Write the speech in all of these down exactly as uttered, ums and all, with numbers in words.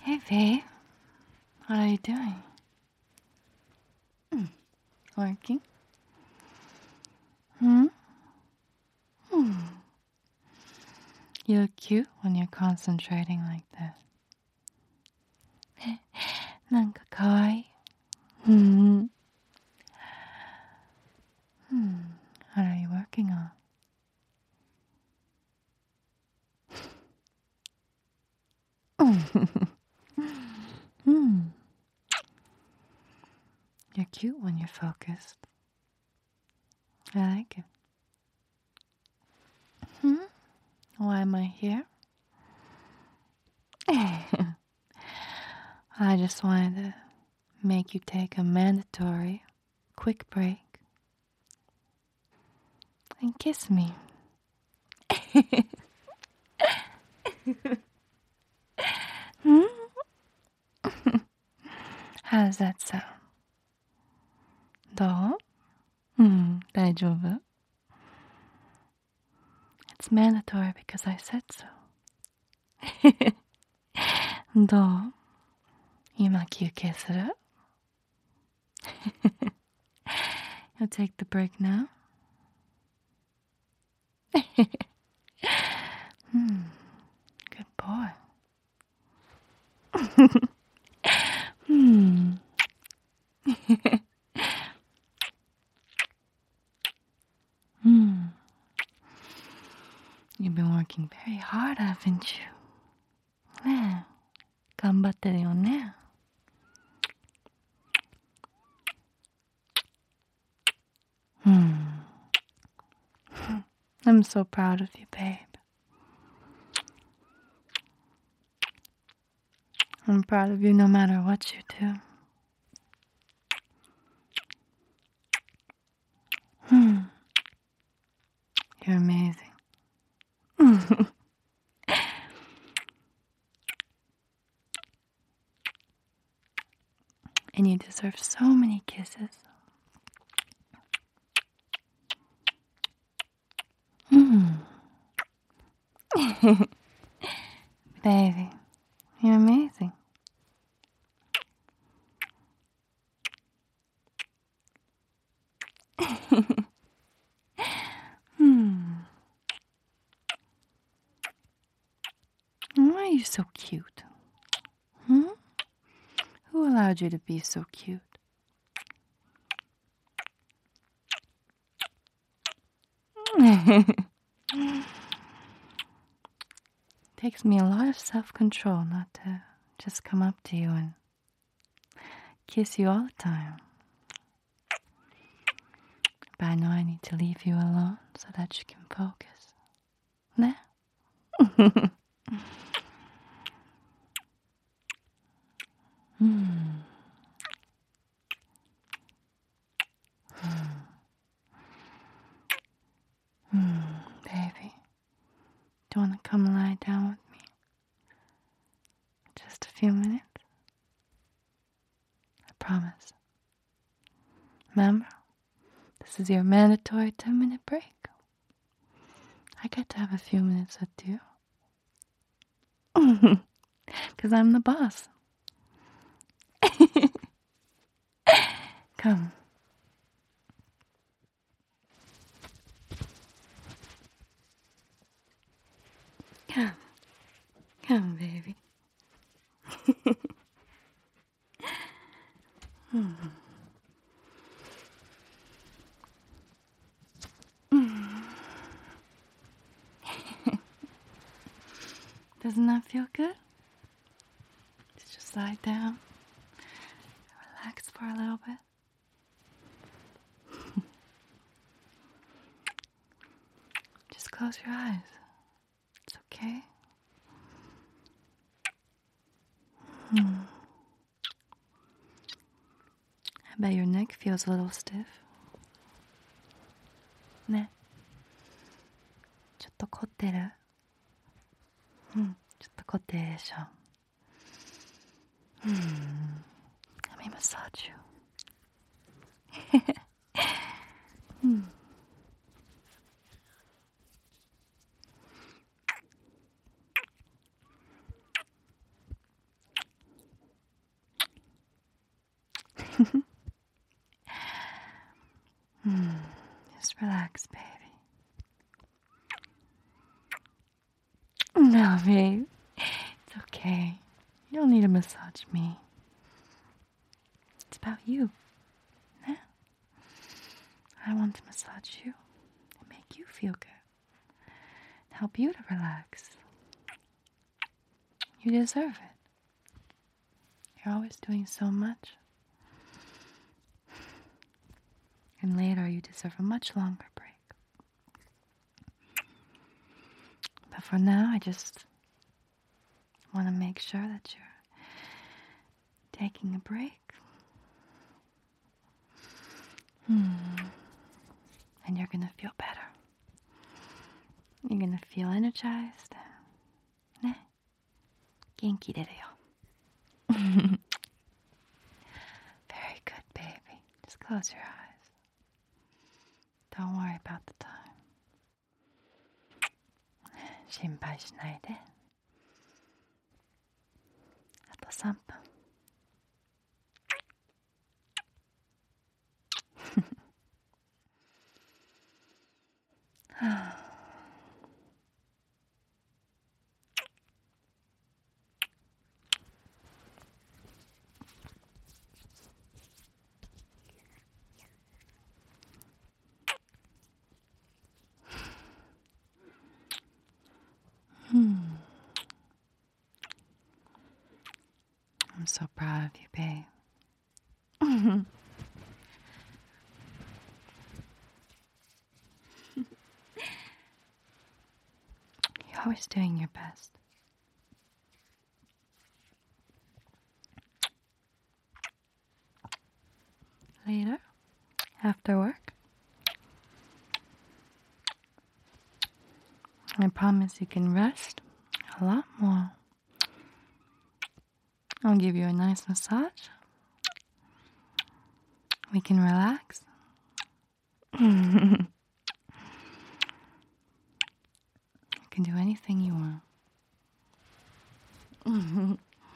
Hey, babe. What are you doing? Mm. Working? Hmm? Hmm. You look cute when you're concentrating like this. なんかかわいい。Hmm. Hmm. What are you working on? Hmm. You're cute when you're focused. I like it. Hmm? Why am I here? I just wanted to make you take a mandatory quick break and kiss me. Hmm? How does that sound? どう? Hmm, 大丈夫? It's mandatory because I said so. どう? 今休憩する? You'll take the break now? Hmm, good boy. Hmm. Hmm. You've been working very hard, haven't you? ねえ、頑張ってるよね。Hmm. I'm so proud of you, babe. I'm proud of you no matter what you do. Hmm. You're amazing. And you deserve so many kisses. Hmm. Baby, you're amazing. Hmm. Why are you so cute? Hmm? Who allowed you to be so cute? Takes me a lot of self-control not to just come up to you and kiss you all the time. But I know I need to leave you alone so that you can focus. Ne? Hmm. Hmm. Baby, do you want to come lie down with me? Just a few minutes? I promise. Remember, this is your mandatory ten minute break. I get to have a few minutes with you. Because I'm the boss. Come. Come. Come, baby. Hmm. Doesn't that feel good? Just lie down. Relax for a little bit. Just close your eyes. It's okay. Hmm. I bet your neck feels a little stiff. ね。ちょっと凝ってる。うん。ちょっと凝ってるでしょ。Hmm. Let me massage you. Hmm. Hmm, just relax, baby. No, babe. It's okay. You don't need to massage me. It's about you. Yeah? I want to massage you and make you feel good. Help you to relax. You deserve it. You're always doing so much. And later you deserve a much longer break. But for now, I just want to make sure that you're taking a break. Hmm. And you're going to feel better. You're going to feel energized. ね。元気出るよ。Very good, baby. Just close your eyes. Don't worry about the time. 心配しないで。あとさんぷん。Hmm. I'm so proud of you, babe. You're always doing your best. Later, after work, I promise you can rest a lot more. I'll give you a nice massage. We can relax. You can do anything you want.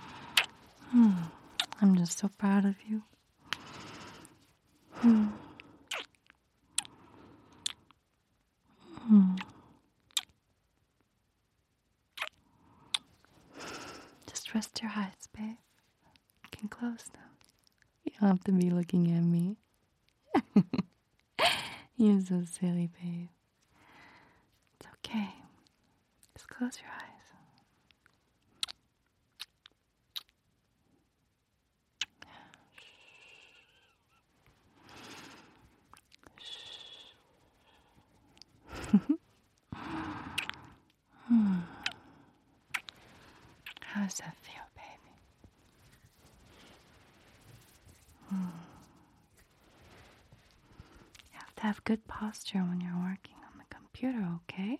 I'm just so proud of you. Just rest your eyes, babe. You can close them. You don't have to be looking at me. You're so silly, babe. It's okay. Just close your eyes. Hmm. How does that feel, baby? Hmm. You have to have good posture when you're working on the computer, okay?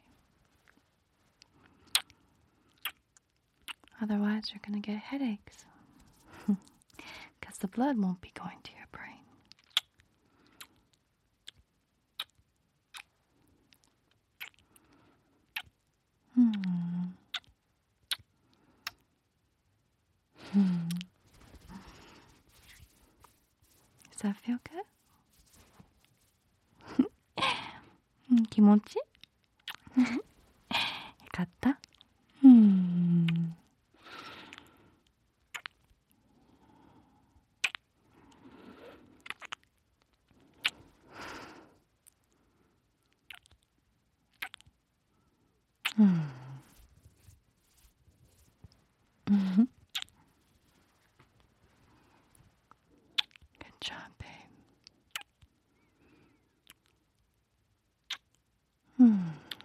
Otherwise, you're going to get headaches. Because the blood won't be going to your brain. Hmm. Hmm. Does that feel good? 気持ち? よかった? Hmm. Hmm. Mm-hmm. Good job, babe. Hmm.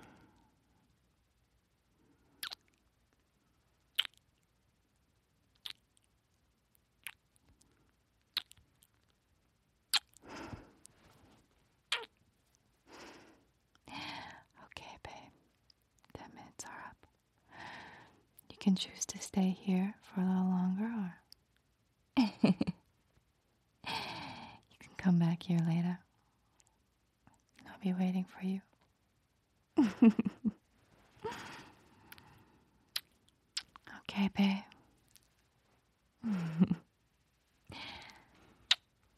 Okay, babe. Ten minutes are up. You can choose to stay here for a little longer, or you can come back here later. I'll be waiting for you. Okay, babe.